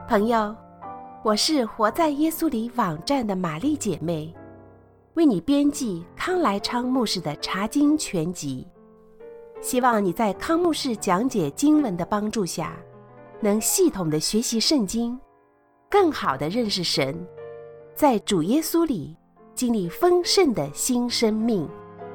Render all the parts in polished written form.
朋友，我是活在耶稣里网站的玛丽姐妹，为你编辑康来昌牧师的查经全集，希望你在康牧师讲解经文的帮助下，能系统的学习圣经，更好的认识神，在主耶稣里经历丰盛的新生命。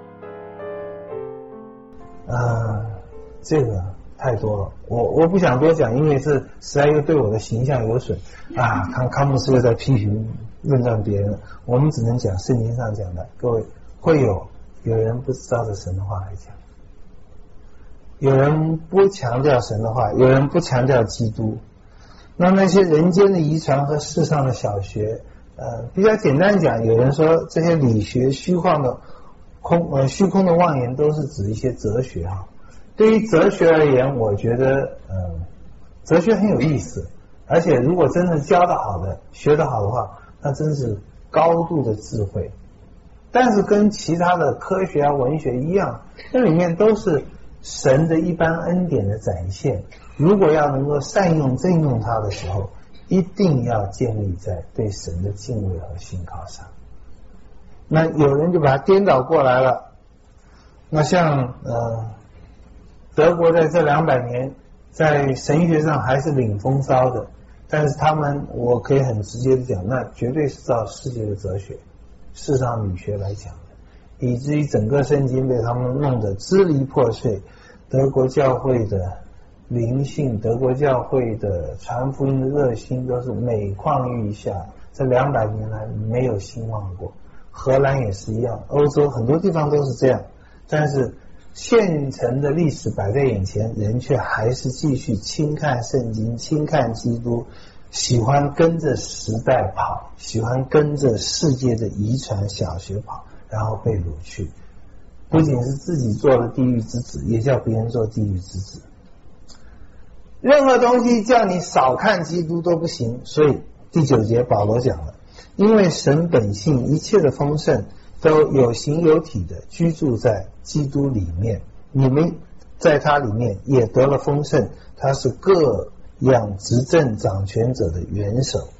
这个太多了，我不想多讲，因为这实在又对我的形象有损啊。康牧师又在批评论断别人，我们只能讲圣经上讲的。各位，会有人不照着神的话来讲，有人不强调神的话，有人不强调基督。那些人间的遗传和世上的小学，比较简单讲，有人说这些理学虚空的妄言都是指一些哲学哈。对于哲学而言，我觉得哲学很有意思，而且如果真的教得好的、学得好的话，那真是高度的智慧。但是跟其他的科学啊、文学一样，那里面都是神的一般恩典的展现。如果要能够善用、正用它的时候，一定要建立在对神的敬畏和信靠上。那有人就把它颠倒过来了。那像德国在这200年在神学上还是领风骚的，但是他们，我可以很直接的讲，那绝对是照世界的哲学、世上理学来讲的，以至于整个圣经被他们弄得支离破碎。德国教会的灵性，德国教会的传福音的热心都是每况愈下，这200年来没有兴旺过。荷兰也是一样，欧洲很多地方都是这样，但是现成的历史摆在眼前，人却还是继续轻看圣经、轻看基督，喜欢跟着时代跑，喜欢跟着世界的遗传小学跑，然后被掳去。不仅是自己做了地狱之子，也叫别人做地狱之子。任何东西叫你少看基督都不行，所以第9节保罗讲了，因为神本性一切的丰盛都有形有体的居住在基督里面，你们在他里面也得了丰盛，他是各样执政掌权者的元首。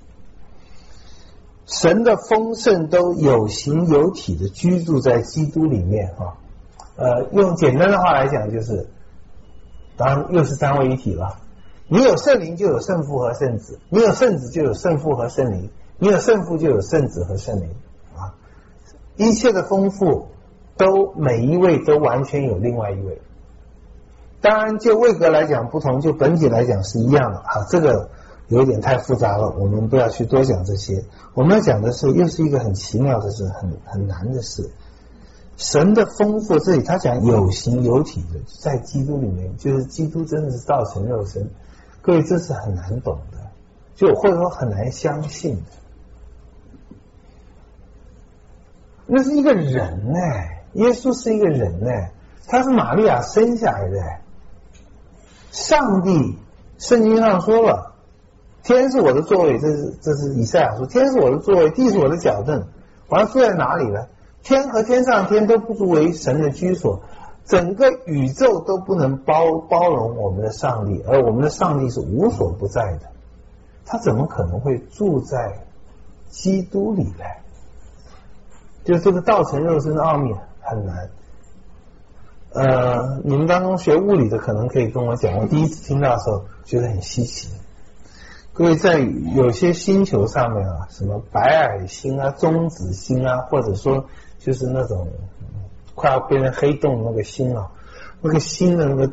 神的丰盛都有形有体的居住在基督里面用简单的话来讲，就是当然又是三位一体了。你有圣灵就有圣父和圣子，你有圣子就有圣父和圣灵，你有圣父就有圣子和圣灵一切的丰富都每一位都完全有另外一位。当然就位格来讲不同，就本体来讲是一样的这个有点太复杂了，我们不要去多讲这些。我们要讲的是，又是一个很奇妙的事，很难的事。神的丰富，这里他讲有形有体的，在基督里面，就是基督真的是道成肉身。各位，这是很难懂的，就或者说很难相信的。那是一个人耶稣是一个人他是玛利亚生下来的上帝，圣经上说了，天是我的座位，这是以赛亚说，天是我的座位，地是我的脚凳，我要住在哪里呢？天和天上天都不足为神的居所，整个宇宙都不能包容我们的上帝，而我们的上帝是无所不在的，他怎么可能会住在基督里呢？就这个道成肉身的奥秘很难。你们当中学物理的可能可以跟我讲，我第一次听到的时候觉得很稀奇。各位，在有些星球上面什么白矮星中子星或者说就是那种快要变成黑洞那个星那个星的那个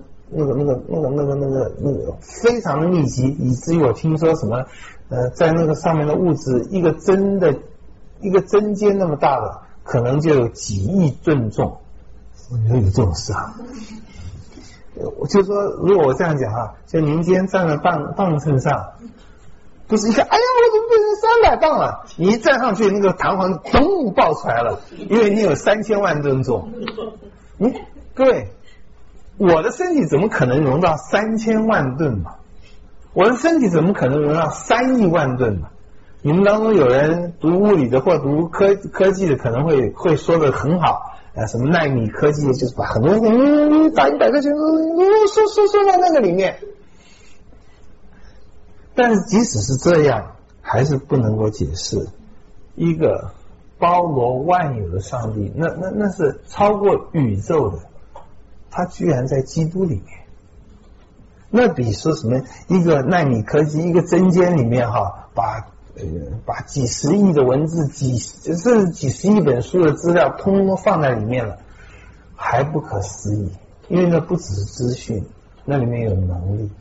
非常的密集，以至于我听说什么在那个上面的物质一个针尖那么大的可能就有几亿吨重。你说有这种事我就说，如果我这样讲就您今天站在磅秤上，不是一看，哎呀，我怎么变成300磅了？你一站上去，那个弹簧咚爆出来了，因为你有3000万吨重。各位，我的身体怎么可能容到3000万吨嘛？我的身体怎么可能容到3亿万吨嘛？你们当中有人读物理的或读科技的，可能会说得很好。什么奈米科技，就是把很多打100个球说到那个里面。 但是即使是这样，还是不能够解释一个包罗万有的上帝，那是超过宇宙的，他居然在基督里面。那比说什么一个纳米科技，一个针尖里面把几十亿的文字，甚至几十亿本书的资料通通都放在里面了，还不可思议。因为那不只是资讯，那里面有能力，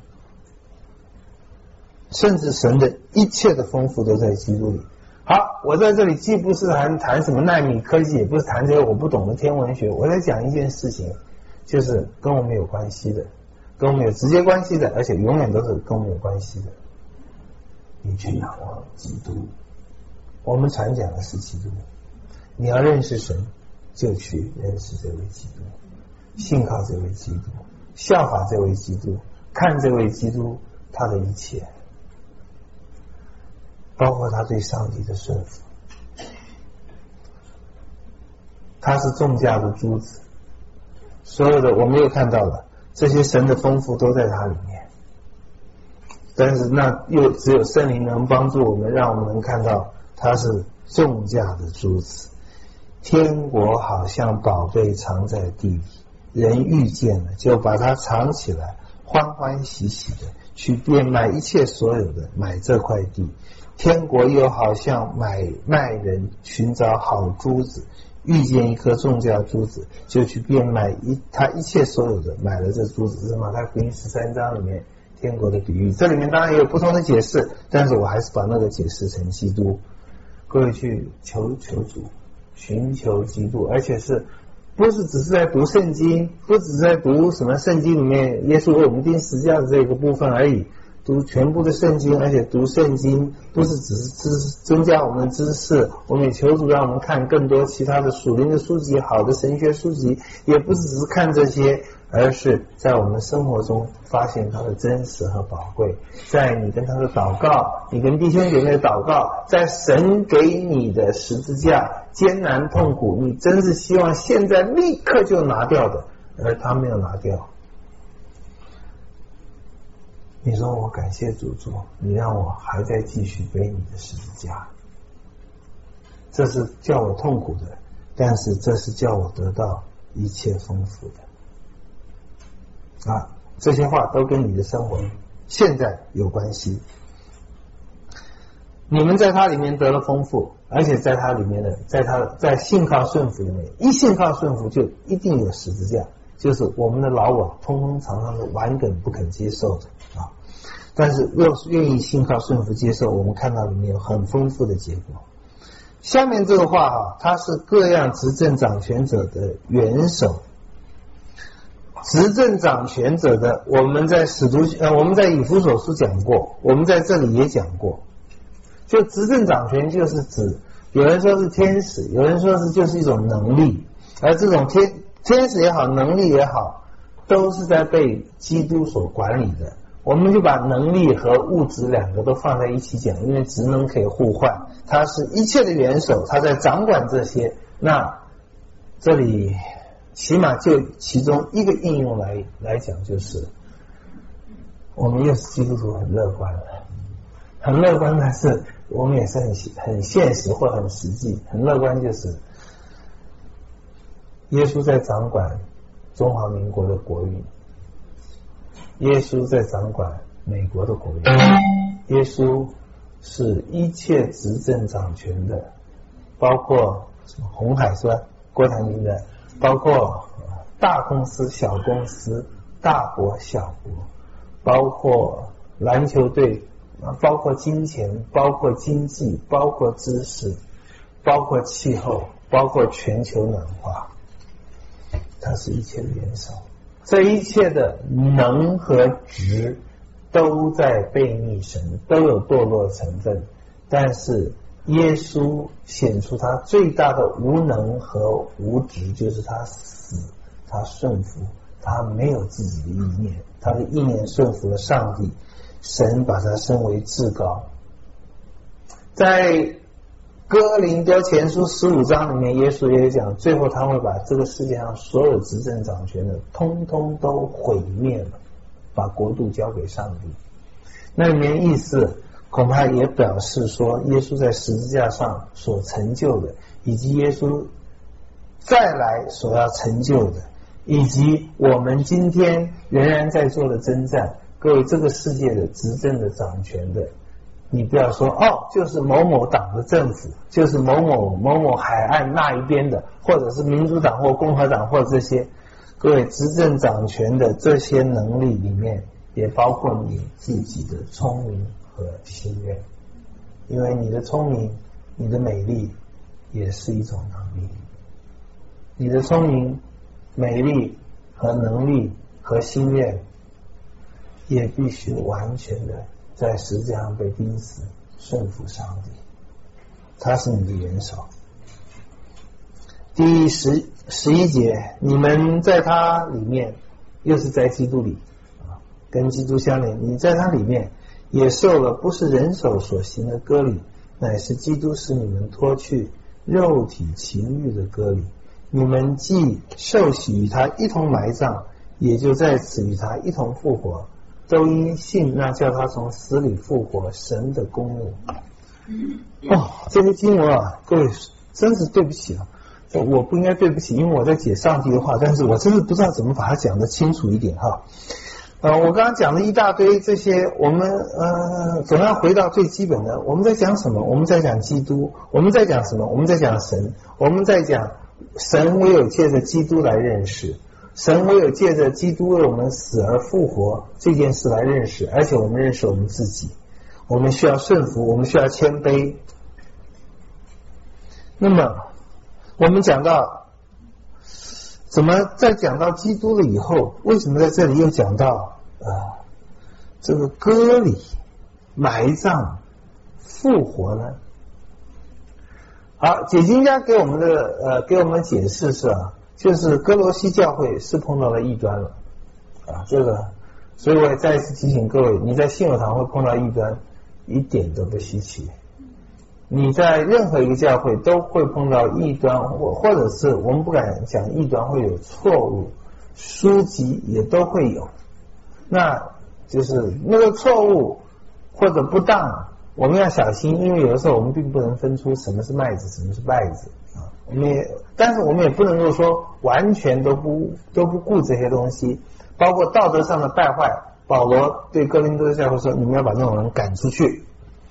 甚至神的一切的丰富都在基督里。好，我在这里既不是谈什么纳米科技，也不是谈这些我不懂的天文学，我在讲一件事情，就是跟我们有关系的，跟我们有直接关系的，而且永远都是跟我们有关系的。你去仰望基督，我们传讲的是基督。你要认识神，就去认识这位基督，信靠这位基督，效法这位基督，看这位基督他的一切，包括他对上帝的顺服。他是重价的珠子，所有的我们又看到了这些神的丰富都在他里面，但是那又只有圣灵能帮助我们，让我们能看到他是重价的珠子。天国好像宝贝藏在地里，人遇见了就把它藏起来，欢欢喜喜的去变卖一切所有的，买这块地。天国又好像卖人寻找好珠子，遇见一颗重价珠子，就去变卖他一切所有的，买了这珠子。这是马太福音13章里面天国的比喻。这里面当然也有不同的解释，但是我还是把那个解释成基督。各位去求主，寻求基督，而且是不是只是在读圣经，不只是在读什么圣经里面耶稣为我们钉十字架的这个部分而已，读全部的圣经，而且读圣经不是只是增加我们的知识，我们也求主让我们看更多其他的属灵的书籍，好的神学书籍，也不是只是看这些，而是在我们生活中发现它的真实和宝贵。在你跟他的祷告，你跟弟兄姐妹的祷告，在神给你的十字架艰难痛苦，你真是希望现在立刻就拿掉的，而他没有拿掉。你说我感谢主做，你让我还在继续背你的十字架，这是叫我痛苦的，但是这是叫我得到一切丰富的啊！这些话都跟你的生活现在有关系。你们在他里面得了丰富，而且在他里面的，在信靠顺服里面，一信靠顺服就一定有十字架，就是我们的老我通通常常是顽梗不肯接受的啊。但是若是愿意信靠顺服接受，我们看到里面有很丰富的结果。下面这个话它是各样执政掌权者的元首。执政掌权者的，我们在以弗所书讲过，我们在这里也讲过。就执政掌权就是指，有人说是天使，有人说是就是一种能力，而这种天使也好，能力也好，都是在被基督所管理的。我们就把能力和物质两个都放在一起讲，因为职能可以互换，它是一切的元首，它在掌管这些。那这里起码就其中一个应用来讲，就是我们又是基督徒，很乐观了，很乐观，但是我们也是很现实或很实际。很乐观就是耶稣在掌管中华民国的国运，耶稣在掌管美国的国运，耶稣是一切执政掌权的，包括什么红海是吧？郭台铭的，包括大公司、小公司、大国、小国，包括篮球队，包括金钱，包括经济，包括知识，包括气候，包括全球暖化，它是一切的元首。这一切的能和值都在背逆神，都有堕落成分，但是耶稣显出他最大的无能和无值，就是他死，他顺服，他没有自己的意念，他的意念顺服了上帝，神把他升为至高。在哥林多前书15章里面，耶稣也讲，最后他会把这个世界上所有执政掌权的通通都毁灭了，把国度交给上帝。 那里面意思恐怕也表示说，耶稣在十字架上所成就的，以及耶稣再来所要成就的，以及我们今天仍然在做的征战。各位，这个世界的执政的掌权的，你不要说哦，就是某某党的政府，就是某某海岸那一边的，或者是民主党或共和党或这些。各位，执政掌权的这些能力里面，也包括你自己的聪明和心愿，因为你的聪明、你的美丽也是一种能力。你的聪明、美丽和能力和心愿，也必须完全的在十字架上被钉死，顺服上帝。他是你的元首。第11节，你们在他里面，又是在基督里跟基督相连，你在他里面也受了不是人手所行的割礼，乃是基督使你们脱去肉体情欲的割礼。你们既受洗与他一同埋葬，也就在此与他一同复活，都因信那叫他从死里复活神的公义。这些经文啊，各位真是对不起了，我不应该对不起，因为我在解上帝的话，但是我真的不知道怎么把它讲得清楚一点哈。我刚刚讲了一大堆这些，我们总要回到最基本的，我们在讲什么？我们在讲基督。我们在讲什么？我们在讲神。我们在讲神唯有借着基督来认识，神唯有借着基督为我们死而复活这件事来认识，而且我们认识我们自己。我们需要顺服，我们需要谦卑。那么我们讲到怎么在讲到基督了以后，为什么在这里又讲到这个割礼、埋葬、复活呢？好，解经家给我们的解释是就是哥罗西教会是碰到了异端了这个，所以我也再一次提醒各位，你在信友堂会碰到异端，一点都不稀奇。你在任何一个教会都会碰到异端，或者是我们不敢讲异端会有错误，书籍也都会有。那就是那个错误或者不当，我们要小心，因为有的时候我们并不能分出什么是麦子，什么是稗子但是我们也不能够说完全都不顾这些东西，包括道德上的败坏。保罗对哥林多的教会说，你们要把那种人赶出去。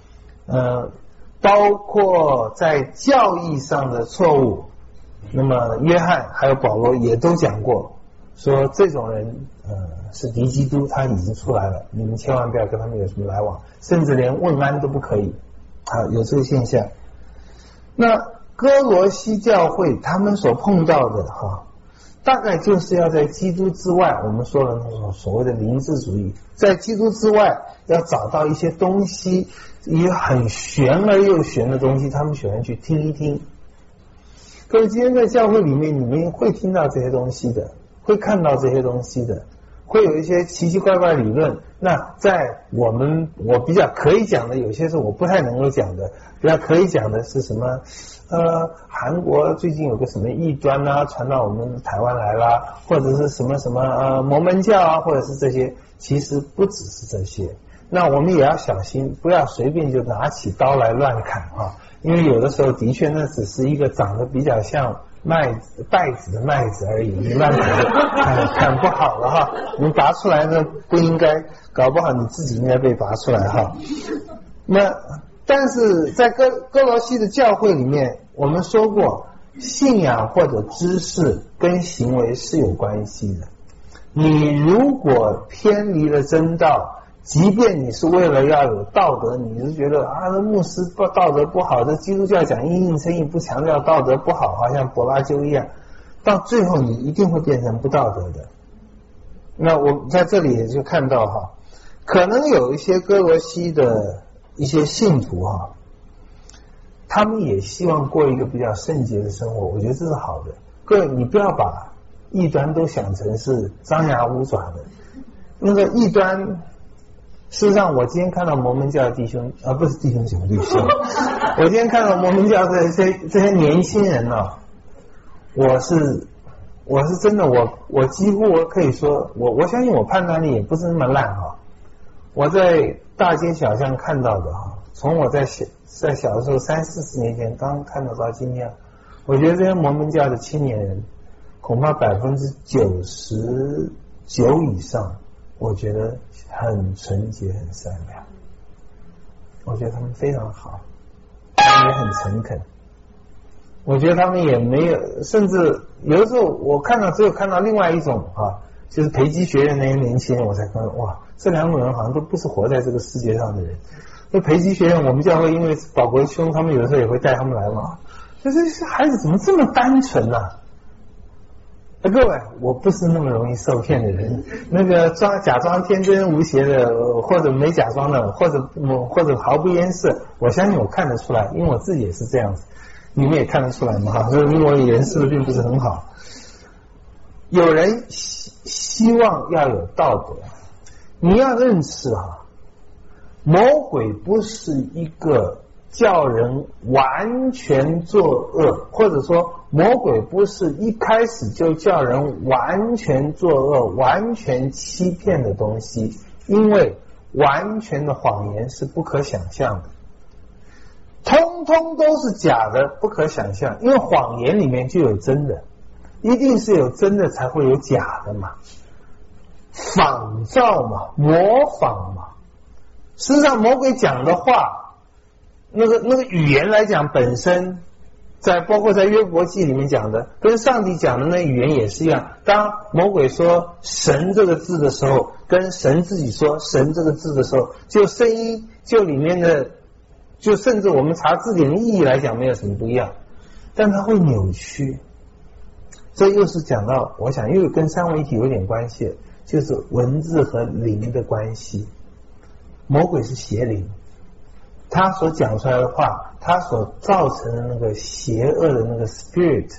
包括在教义上的错误，那么约翰还有保罗也都讲过，说这种人是敌基督，他已经出来了，你们千万不要跟他们有什么来往，甚至连问安都不可以有这个现象。那哥罗西教会他们所碰到的大概就是要在基督之外，我们说的那种所谓的灵智主义，在基督之外要找到一些东西，也很玄而又玄的东西，他们喜欢去听一听。各位，今天在教会里面，你们会听到这些东西的，会看到这些东西的，会有一些奇奇怪怪理论。那在我比较可以讲的，有些是我不太能够讲的。比较可以讲的是什么？韩国最近有个什么异端传到我们台湾来啦，或者是什么摩门教或者是这些，其实不只是这些。那我们也要小心，不要随便就拿起刀来乱砍因为有的时候的确那只是一个长得比较像稗子的麦子而已，你乱砍不好了你拔出来呢不应该，搞不好你自己应该被拔出来那但是在哥罗西的教会里面，我们说过，信仰或者知识跟行为是有关系的。你如果偏离了真道，即便你是为了要有道德，你是觉得那牧师道德不好，这基督教讲因信称义不强调道德不好，好像柏拉修一样，到最后你一定会变成不道德的。那我在这里也就看到可能有一些哥罗西的一些信徒他们也希望过一个比较圣洁的生活，我觉得这是好的。各位，你不要把异端都想成是张牙舞爪的。那个异端，事实上我今天看到摩门教的弟兄不是弟兄姐妹，对不起我今天看到摩门教的这些年轻人我是真的我几乎我可以说我相信我判断力也不是那么烂我在大街小巷看到的从我在小的时候30-40年前刚看到今天，我觉得这些摩门教的青年人恐怕99%以上，我觉得很纯洁很善良，我觉得他们非常好，他们也很诚恳，我觉得他们也没有，甚至有的时候我只有看到另外一种就是培基学院那些年轻人，我才看到哇，这两种人好像都不是活在这个世界上的人。那培基学院我们教会因为保国兄他们有的时候也会带他们来嘛，这孩子怎么这么单纯啊？各位，我不是那么容易受骗的人，那个假装天真无邪的，或者没假装的，或者毫不掩饰，我相信我看得出来，因为我自己也是这样子，你们也看得出来嘛，所以因为我掩饰的并不是很好。有人希望要有道德，你要认识魔鬼不是一个叫人完全作恶，或者说魔鬼不是一开始就叫人完全作恶、完全欺骗的东西，因为完全的谎言是不可想象的，通通都是假的，不可想象，因为谎言里面就有真的，一定是有真的才会有假的嘛，仿造嘛，模仿嘛。事实上魔鬼讲的话，那个语言来讲本身包括在约伯记里面讲的，跟上帝讲的那语言也是一样。当魔鬼说神这个字的时候，跟神自己说神这个字的时候，就声音就里面的，就甚至我们查字典的意义来讲没有什么不一样，但它会扭曲。这又是讲到，我想又跟三位一体有点关系，就是文字和灵的关系。魔鬼是邪灵，他所讲出来的话，他所造成的那个邪恶的那个 spirit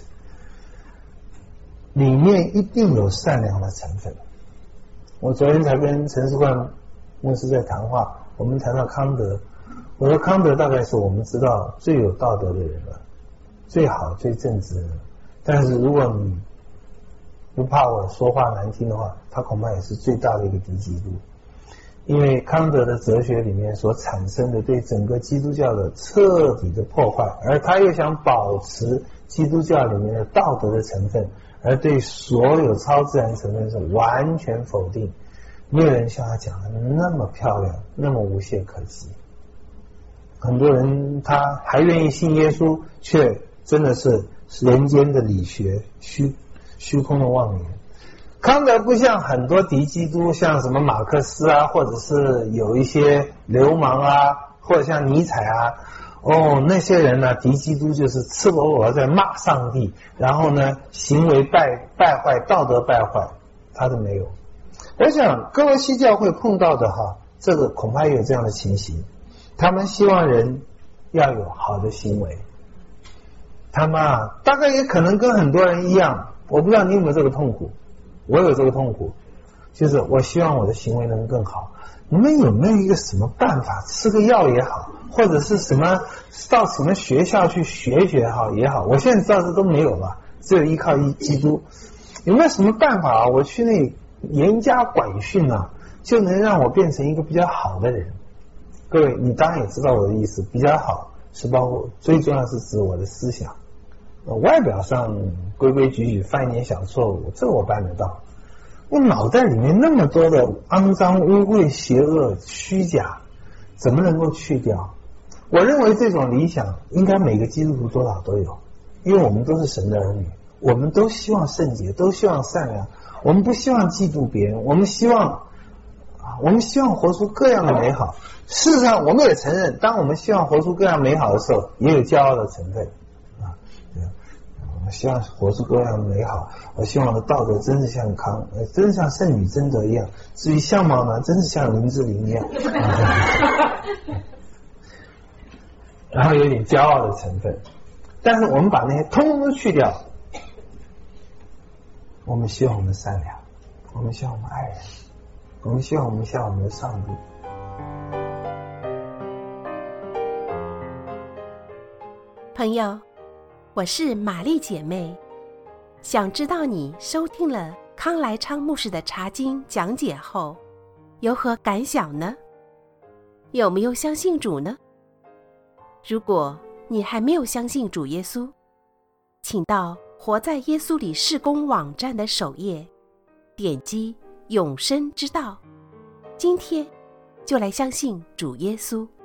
里面一定有善良的成分。我昨天才跟陈世冠牧师在谈话，我们谈到康德，我说康德大概是我们知道最有道德的人了，最好最正直的人，但是如果你不怕我说话难听的话，他恐怕也是最大的一个敌基督。因为康德的哲学里面所产生的对整个基督教的彻底的破坏，而他又想保持基督教里面的道德的成分，而对所有超自然成分是完全否定，没有人像他讲的那么漂亮，那么无懈可击。很多人他还愿意信耶稣，却真的是人间的理学，虚空的妄言。康德不像很多敌基督，像什么马克思或者是有一些流氓或者像尼采那些人呢，敌基督就是赤裸裸在骂上帝，然后呢行为败坏，道德败坏，他都没有。我想哥罗西教会碰到的这个恐怕也有这样的情形，他们希望人要有好的行为，他们大概也可能跟很多人一样，我不知道你有没有这个痛苦，我有这个痛苦，就是我希望我的行为能更好。你们有没有一个什么办法，吃个药也好，或者是什么到什么学校去学也好，我现在知道这都没有了，只有依靠基督。有没有什么办法我去那严加管训就能让我变成一个比较好的人？各位你当然也知道我的意思，比较好是包括最重要是指我的思想，外表上规规矩矩，犯一点小错误，这个我办得到。我脑袋里面那么多的肮脏、污秽、邪恶、虚假，怎么能够去掉？我认为这种理想应该每个基督徒多少都有，因为我们都是神的儿女，我们都希望圣洁，都希望善良，我们不希望嫉妒别人，我们希望活出各样的美好。事实上我们也承认，当我们希望活出各样美好的时候，也有骄傲的成分我希望活出各样的美好，我希望我的道德真是像真是像圣女贞德一样，至于相貌呢，真是像林志玲一样然后有点骄傲的成分。但是我们把那些通通都去掉，我们希望我们善良，我们希望我们爱人，我们希望我们像我们的上帝。 朋友，我是玛丽姐妹，想知道你收听了康来昌牧师的查经讲解后有何感想呢？ 有没有相信主呢？如果你还没有相信主耶稣，请到活在耶稣里事工网站的首页，点击永生之道，今天就来相信主耶稣。